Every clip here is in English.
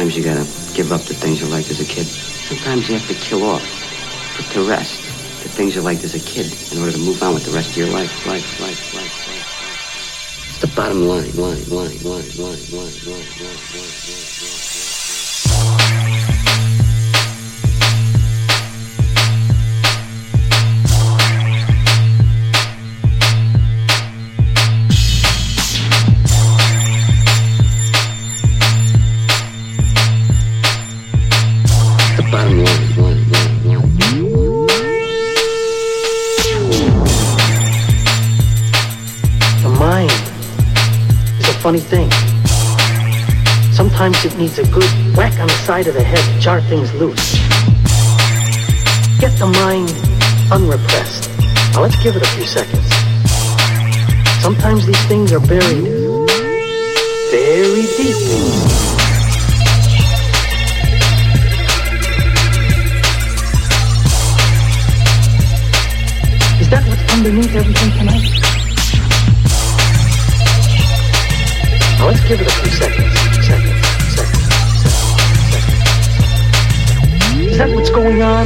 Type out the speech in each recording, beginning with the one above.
Sometimes you gotta give up the things you liked as a kid. Sometimes you have to kill off, put to rest the things you liked as a kid in order to move on with the rest of your life. It's the bottom line. Funny thing. Sometimes it needs a good whack on the side of the head to jar things loose. Get the mind unrepressed. Now let's give it a few seconds. Sometimes these things are buried very deep. Is that what's underneath everything tonight? Now let's give it a few seconds. Is that what's going on?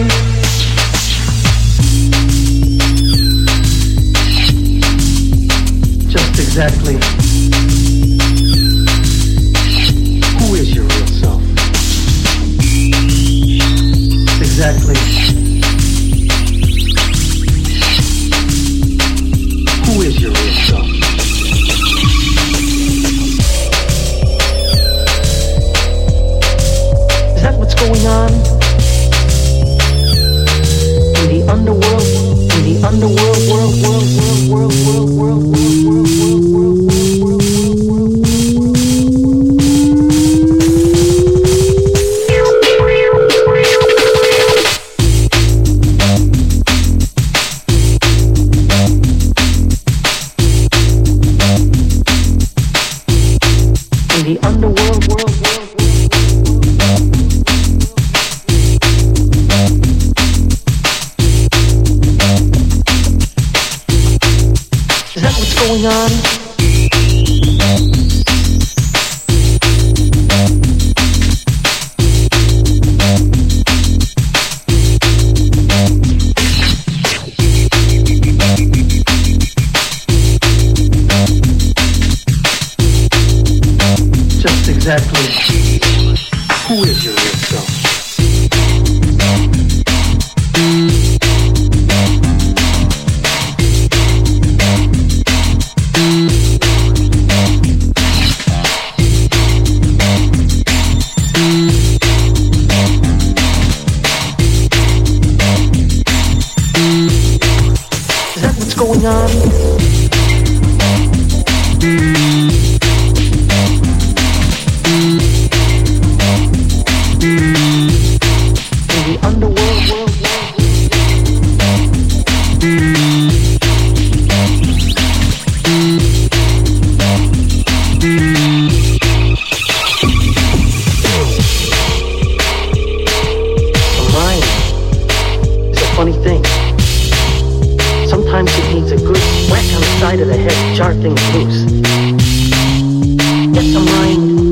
Just exactly who is your real self? Exactly who is your real self? Going on in the underworld, going on. Just exactly who is your real self? Going on. In the underworld, the mind is a funny thing. Sometimes it needs a good whack on the side of the head to jar things loose. Get the mind